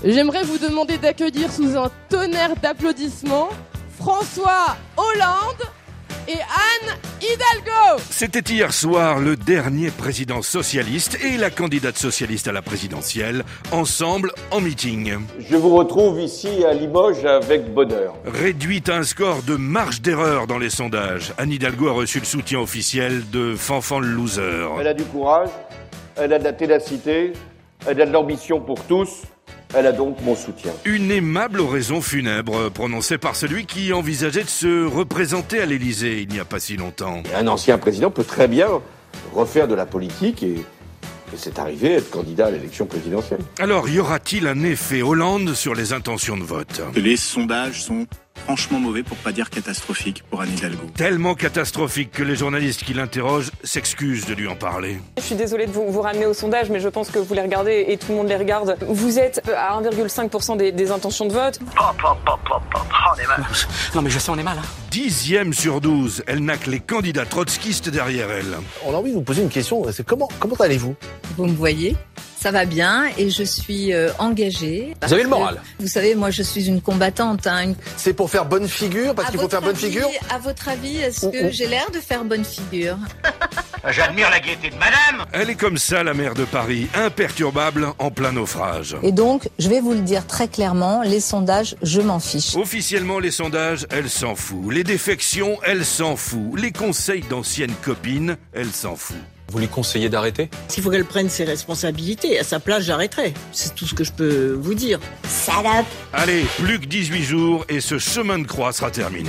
J'aimerais vous demander d'accueillir sous un tonnerre d'applaudissements François Hollande et Anne Hidalgo. C'était hier soir le dernier président socialiste et la candidate socialiste à la présidentielle, ensemble en meeting. Je vous retrouve ici à Limoges avec bonheur. Réduite à un score de marge d'erreur dans les sondages, Anne Hidalgo a reçu le soutien officiel de Fanfan le loser. Elle a du courage, elle a de la ténacité, elle a de l'ambition pour tous. Elle a donc mon soutien. Une aimable oraison funèbre prononcée par celui qui envisageait de se représenter à l'Élysée il n'y a pas si longtemps. Un ancien président peut très bien refaire de la politique et c'est arrivé à être candidat à l'élection présidentielle. Alors, y aura-t-il un effet Hollande sur les intentions de vote ? Les sondages sont franchement mauvais, pour pas dire catastrophiques, pour Anne Hidalgo. Tellement catastrophique que les journalistes qui l'interrogent s'excusent de lui en parler. Je suis désolée de vous ramener au sondage, mais je pense que vous les regardez et tout le monde les regarde. Vous êtes à 1,5% des intentions de vote. On est mal. Non mais je sais, on est mal. 10e sur 12, elle n'a que les candidats trotskistes derrière elle. On a envie de vous poser une question, c'est comment allez-vous ? Vous me voyez ? Ça va bien et je suis engagée. Vous avez le moral. Vous savez, moi je suis une combattante. C'est pour faire bonne figure, parce qu'il faut faire bonne figure ? À votre avis, est-ce que j'ai l'air de faire bonne figure ? J'admire la gaieté de madame. Elle est comme ça, la maire de Paris, imperturbable en plein naufrage. Et donc, je vais vous le dire très clairement, les sondages, je m'en fiche. Officiellement, les sondages, elle s'en fout. Les défections, elle s'en fout. Les conseils d'anciennes copines, elle s'en fout. Vous lui conseillez d'arrêter ? S'il faut qu'elle prenne ses responsabilités, à sa place, j'arrêterai. C'est tout ce que je peux vous dire. Salope. Allez, plus que 18 jours et ce chemin de croix sera terminé.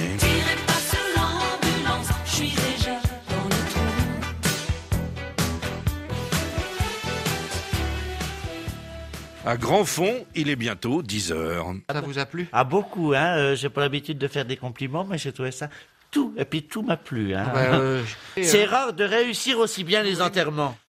À grand fond, il est bientôt 10h. Ça vous a plu ? Ah, beaucoup, hein. J'ai pas l'habitude de faire des compliments, mais j'ai trouvé ça tout. Et puis tout m'a plu, hein. C'est rare de réussir aussi bien les enterrements.